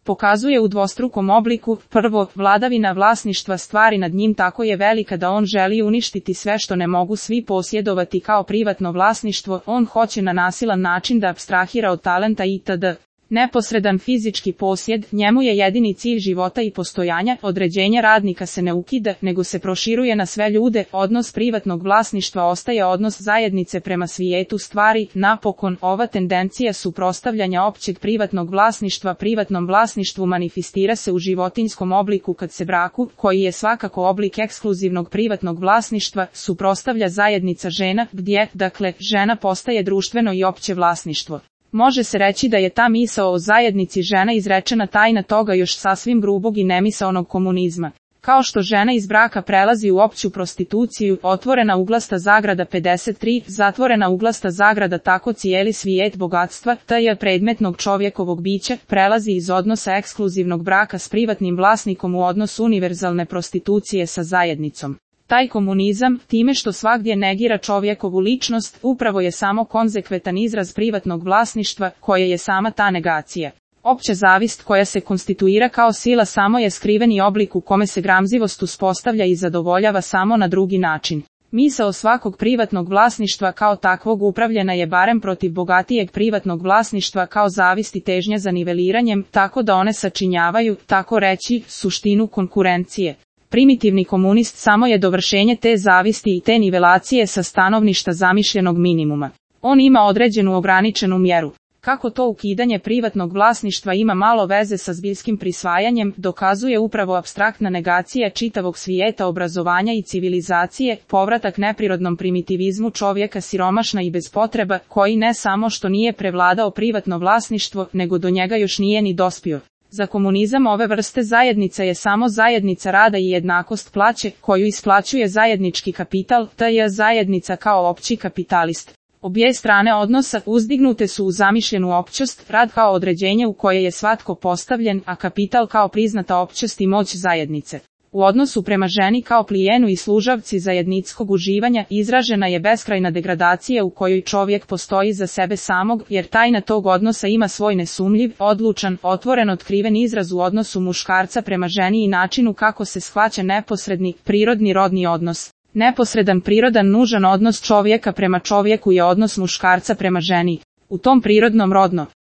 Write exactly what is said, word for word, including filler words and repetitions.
pokazuje u dvostrukom obliku. Prvo, vladavina vlasništva stvari nad njim tako je velika da on želi uništiti sve što ne mogu svi posjedovati kao privatno vlasništvo, on hoće na nasilan način da apstrahira od talenta itd. Neposredan fizički posjed, njemu je jedini cilj života i postojanja, određenje radnika se ne ukida, nego se proširuje na sve ljude, odnos privatnog vlasništva ostaje odnos zajednice prema svijetu stvari, napokon, ova tendencija suprotstavljanja općeg privatnog vlasništva privatnom vlasništvu manifestira se u životinjskom obliku kad se braku, koji je svakako oblik ekskluzivnog privatnog vlasništva, suprotstavlja zajednica žena, gdje, dakle, žena postaje društveno i opće vlasništvo. Može se reći da je ta misao o zajednici žena izrečena tajna toga još sasvim grubog i nemisaonog komunizma. Kao što žena iz braka prelazi u opću prostituciju, otvorena uglasta zagrada pedeset tri, zatvorena uglasta zagrada tako cijeli svijet bogatstva, taj predmetnog čovjekovog bića, prelazi iz odnosa ekskluzivnog braka s privatnim vlasnikom u odnos univerzalne prostitucije sa zajednicom. Taj komunizam, time što svagdje negira čovjekovu ličnost, upravo je samo konzekventan izraz privatnog vlasništva, koje je sama ta negacija. Opća zavist koja se konstituira kao sila samo je skriveni oblik u kome se gramzivost uspostavlja i zadovoljava samo na drugi način. Misao svakog privatnog vlasništva kao takvog upravljena je barem protiv bogatijeg privatnog vlasništva kao zavist i težnja za niveliranjem, tako da one sačinjavaju, tako reći, suštinu konkurencije. Primitivni komunist samo je dovršenje te zavisti i te nivelacije sa stanovišta zamišljenog minimuma. On ima određenu ograničenu mjeru. Kako to ukidanje privatnog vlasništva ima malo veze sa zbiljskim prisvajanjem, dokazuje upravo apstraktna negacija čitavog svijeta obrazovanja i civilizacije, povratak neprirodnom primitivizmu čovjeka siromašna i bez potreba, koji ne samo što nije prevladao privatno vlasništvo, nego do njega još nije ni dospio. Za komunizam ove vrste zajednica je samo zajednica rada i jednakost plaće, koju isplaćuje zajednički kapital, te je zajednica kao opći kapitalist. Obje strane odnosa uzdignute su u zamišljenu općost, rad kao određenje u koje je svatko postavljen, a kapital kao priznata općost i moć zajednice. U odnosu prema ženi kao plijenu i služavci zajedničkog uživanja izražena je beskrajna degradacija u kojoj čovjek postoji za sebe samog, jer tajna tog odnosa ima svoj nesumljiv, odlučan, otvoren otkriven izraz u odnosu muškarca prema ženi i načinu kako se shvaća neposredni, prirodni rodni odnos. Neposredan prirodan nužan odnos čovjeka prema čovjeku je odnos muškarca prema ženi. U tom prirodnom rodno